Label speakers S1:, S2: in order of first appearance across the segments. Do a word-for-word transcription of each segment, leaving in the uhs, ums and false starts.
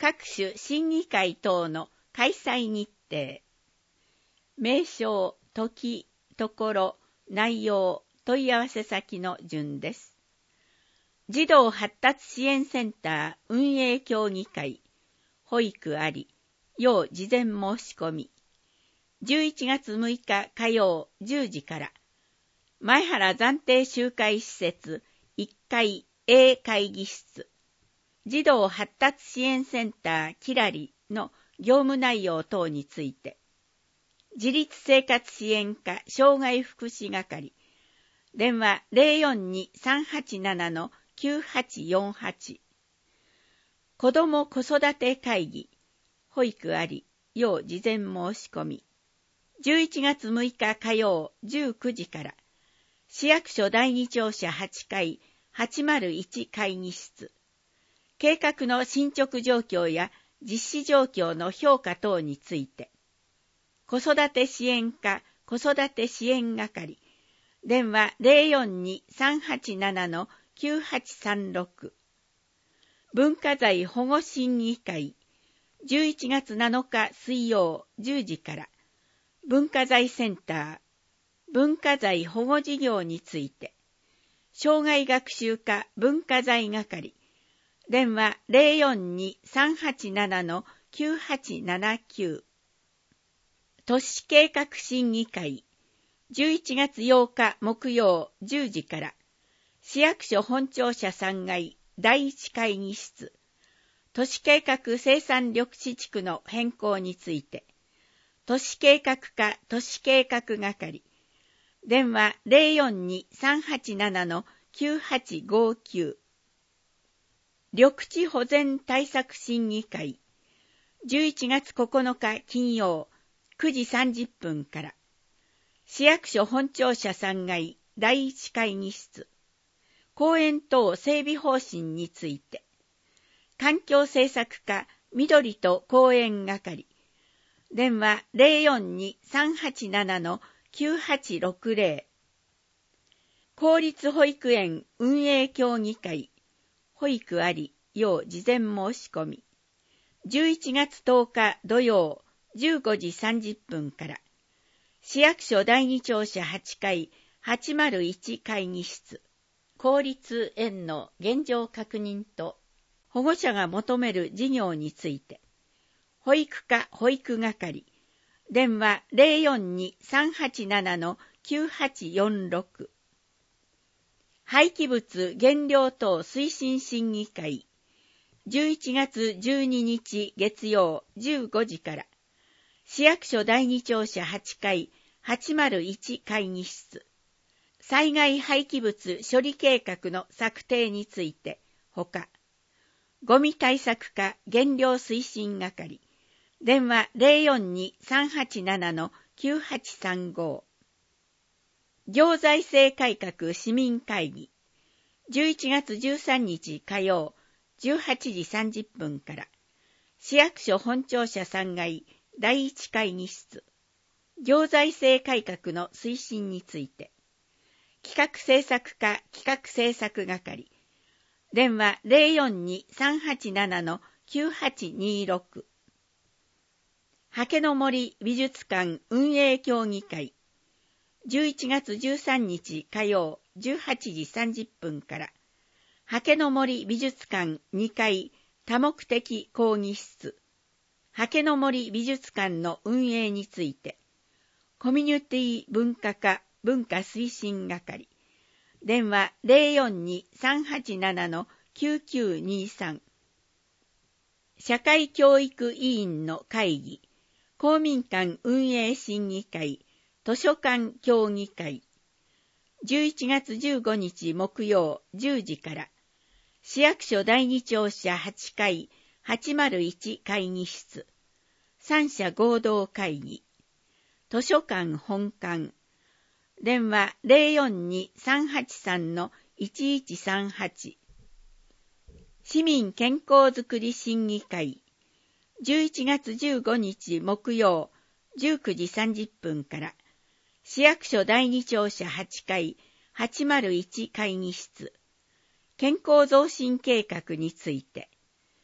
S1: 各種審議会等の開催日程、名称、時、ところ、内容、問い合わせ先の順です。児童発達支援センター運営協議会、保育あり、要事前申し込み。じゅういちがつむいか火曜じゅうじから、前原暫定集会施設いっかい A 会議室、児童発達支援センターキラリの業務内容等について、自立生活支援課障害福祉係、電話 ゼロよんに さんはちなな きゅうはちよんはち、子ども子育て会議、保育あり、要事前申し込み。じゅういちがつむいか火曜じゅうくじから、市役所だいに庁舎はちかいはちまるいち会議室、計画の進捗状況や実施状況の評価等について、子育て支援課子育て支援係、電話 ゼロよんに さんはちなな きゅうはちさんろく、文化財保護審議会、じゅういちがつなのか水曜じゅうじから、文化財センター、文化財保護事業について、障害学習課文化財係、電話 ゼロよんに さんはちなな きゅうはちななきゅう、都市計画審議会、じゅういちがつようか木曜じゅうじから、市役所本庁舎さんがいだいいち会議室、都市計画生産緑地地区の変更について、都市計画課都市計画係、電話 ゼロよんに さんはちなな きゅうはちごきゅう、緑地保全対策審議会、じゅういちがつここのか金曜くじさんじゅっぷんから、市役所本庁舎さんがいだいいち会議室、公園等整備方針について、環境政策課緑と公園係、電話 ゼロよんに さんはちなな きゅうはちろくゼロ、公立保育園運営協議会、保育あり、要事前申し込み。じゅういちがつとおか土曜じゅうごじさんじゅっぷんから、市役所だいに庁舎はちかいはちまるいち会議室、公立園の現状確認と保護者が求める事業について、保育課保育係、電話 ゼロよんに さんはちなな きゅうはちよんろく、廃棄物減量等推進審議会、じゅういちがつじゅうににち月曜じゅうごじから、市役所だいに庁舎はちかいはちまるいち会議室、災害廃棄物処理計画の策定について、ほか、ゴミ対策課減量推進係、電話 ゼロよんに さんはちなな きゅうはちさんご、行財政改革市民会議、じゅういちがつじゅうさんにち火曜じゅうはちじさんじゅっぷんから、市役所本庁舎さんがいだいいち会議室、行財政改革の推進について、企画政策課企画政策係、電話 ゼロよんに さんはちなな きゅうはちにろく、はけの森美術館運営協議会、じゅういちがつじゅうさんにち火曜じゅうはちじさんじゅっぷんから、はけの森美術館にかい多目的講義室、はけの森美術館の運営について、コミュニティ文化課文化推進係、電話 ゼロよんに さんはちなな きゅうきゅうにさん、社会教育委員の会議、公民館運営審議会、図書館協議会、じゅういちがつじゅうごにち木曜じゅうじから、市役所だいに庁舎はちかいはちまるいち会議室、三者合同会議、図書館本館、電話 ゼロよんに さんはちさん いちいちさんはち、市民健康づくり審議会、じゅういちがつじゅうごにち木曜じゅうくじさんじゅっぷんから、市役所だいに庁舎はちかいはちまるいち会議室、健康増進計画について、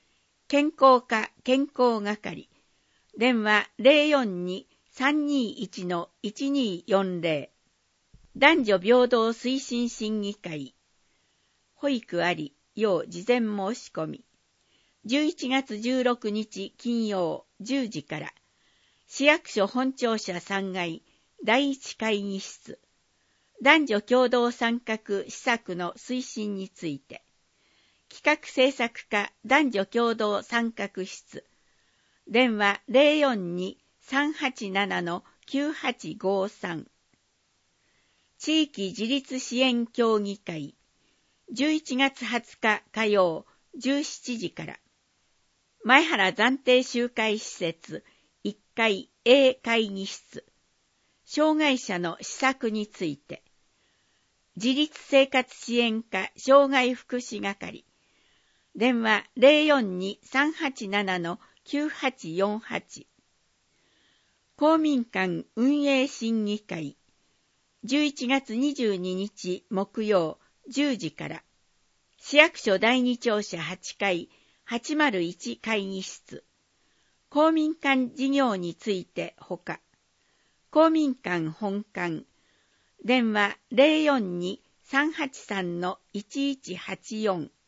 S1: 健康課健康係、電話 ゼロよんに さんにいち いちによんゼロ、男女平等推進審議会、保育あり、要事前申し込み、じゅういちがつじゅうろくにち金曜じゅうじから、市役所本庁舎さんがいだいいち会議室、男女共同参画施策の推進について、企画制作課男女共同参画室、電話 ゼロよんに さんはちなな きゅうはちごさん、地域自立支援協議会、じゅういちがつはつか火曜じゅうしちじから、前原暫定集会施設いっかい A 会議室、障害者の施策について、自立生活支援課障害福祉係、電話 ゼロよんに さんはちなな きゅうはちよんはち、公民館運営審議会、じゅういちがつにじゅうににち木曜じゅうじから、市役所だいに庁舎はちかいはちまるいち会議室、公民館事業についてほか、公民館本館、電話 ゼロよんに さんはちさん いちいちはちよん、